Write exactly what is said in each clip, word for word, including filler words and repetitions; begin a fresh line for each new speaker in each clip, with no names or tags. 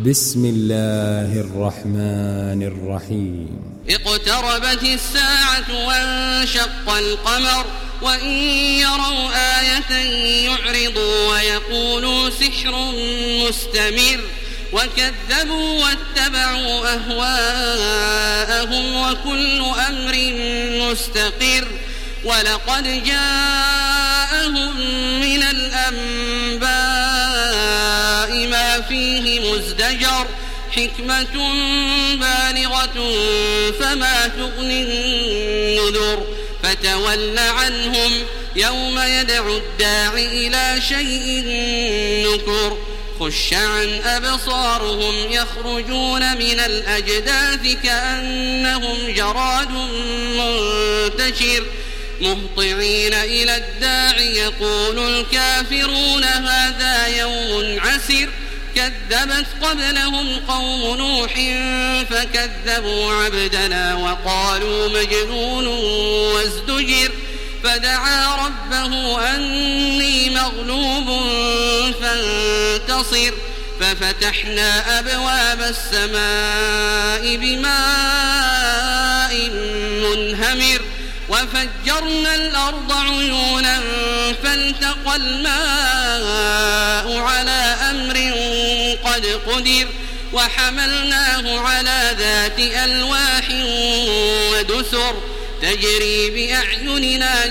بسم الله الرحمن الرحيم.
اقتربت الساعة وانشق القمر وإن يروا آية يعرضوا ويقولوا سحر مستمر وكذبوا واتبعوا أهواءهم وكل أمر مستقر ولقد جاءهم من الأنباء ما فيه مزدجر حكمة بالغة فما تغني النذر فتول عنهم يوم يدعو الداعي إلى شيء نكر خش عن أبصارهم يخرجون من الأجداث كأنهم جراد منتشر مهطعين إلى الداعي يقول الكافرون هذا يوم عسر كذبت قبلهم قوم نوح فكذبوا عبدنا وقالوا مجنون وازدجر فدعا ربه أني مغلوب فانتصر ففتحنا أبواب السماء بماء منهمر وفجرنا الأرض عيونا فالتقى الماء على أمر قد قدر وحملناه على ذات ألواح ودسر تجري بأعيننا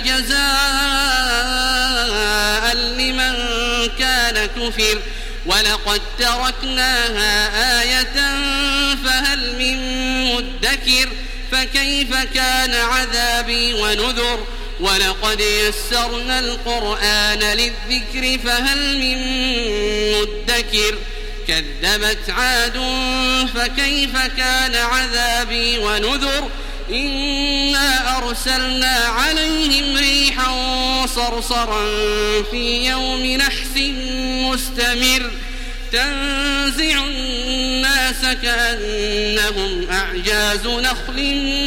جزاء لمن كان كفر ولقد تركناها آية فهل من مدكر فكيف كان عذابي ونذر ولقد يسرنا القرآن للذكر فهل من مدكر كذبت عاد فكيف كان عذابي ونذر إنا أرسلنا عليهم ريحا صرصرا في يوم نحس مستمر تنزع الناس كأنهم أعجاز نخل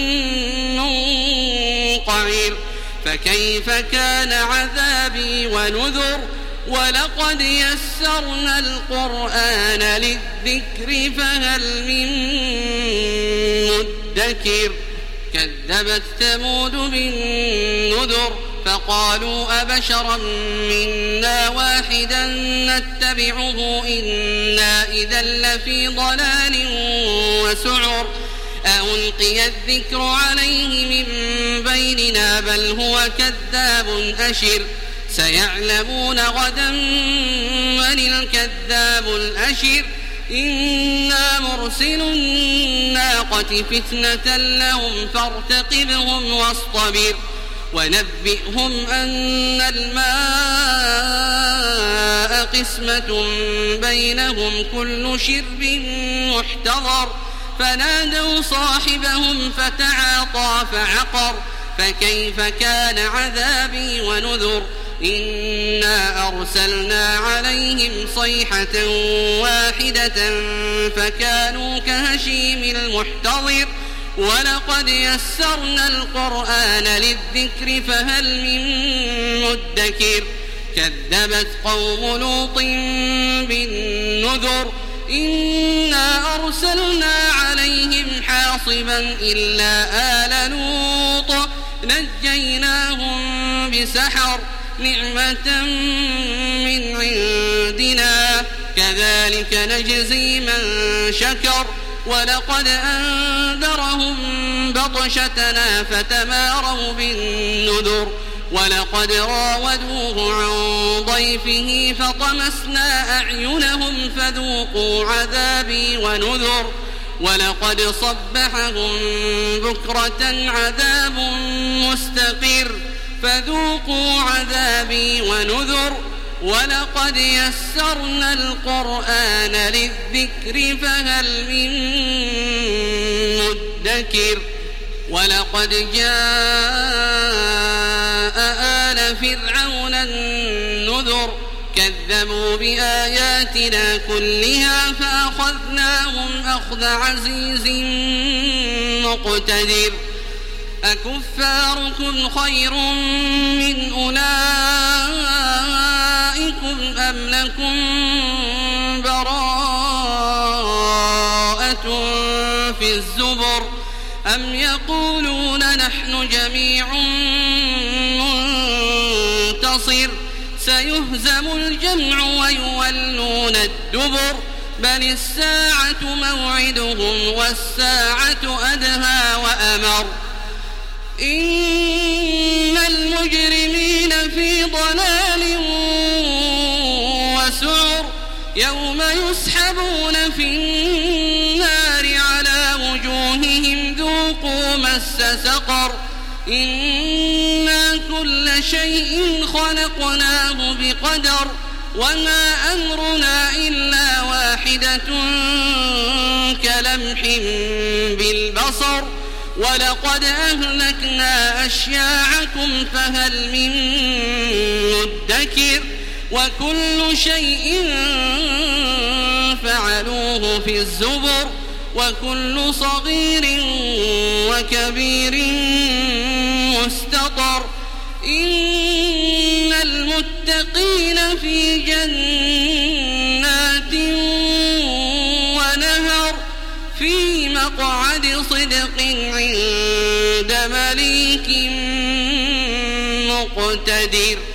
منقعر فكيف كان عذابي ونذر ولقد يسرنا القرآن للذكر فهل من مدكر كذبت ثمود بالنذر فقالوا أبشرا منا واحدا نتبعه إنا إذا لفي ضلال وسعر ألقي الذكر عليه من بيننا بل هو كذاب أشر سيعلمون غدا من الكذاب الأشر إنا مرسل الناقة فتنة لهم فارتقبهم واصطبر ونبئهم أن الماء قسمة بينهم كل شرب محتضر فنادوا صاحبهم فتعاطى فعقر فكيف كان عذابي ونذر إنا أرسلنا عليهم صيحة واحدة فكانوا كهشيم المحتضر ولقد يسرنا القرآن للذكر فهل من مدكر كذبت قوم لوط بالنذر إنا أرسلنا عليهم حاصبا إلا آل لوط نجيناهم بسحر نعمة من عندنا كذلك نجزي من شكر ولقد أنذرهم بطشتنا فتماروا بالنذر ولقد راودوه عن ضيفه فطمسنا أعينهم فذوقوا عذابي ونذر ولقد صبحهم بكرة عذاب مستقر فذوقوا عذابي ونذر ولقد يسرنا القرآن للذكر فهل من مدكر ولقد جاء آل فرعون النذر كذبوا بآياتنا كلها فأخذناهم أخذ عزيز مقتدر أكفاركم خير من أولئكم أم لكم براءة مفترضة في الزبر أم يقولون نحن جميع منتصر سيهزم الجمع ويولون الدبر بل الساعة موعدهم والساعة أدهى وأمر إن المجرمين في ضلال وسعر يوم يسحبون في النار على وجوههم ذوقوا مس سقر إنا كل شيء خلقناه بقدر وما أمرنا إلا واحدة كلمح بالبصر ولقد أهلكنا أشياعكم فهل من مدكر وكل شيء فعلوه في الزبر وكل صغير وكبير مستطر إن المتقين في جنات ونهر في مقعد صدق عند مليك مقتدر.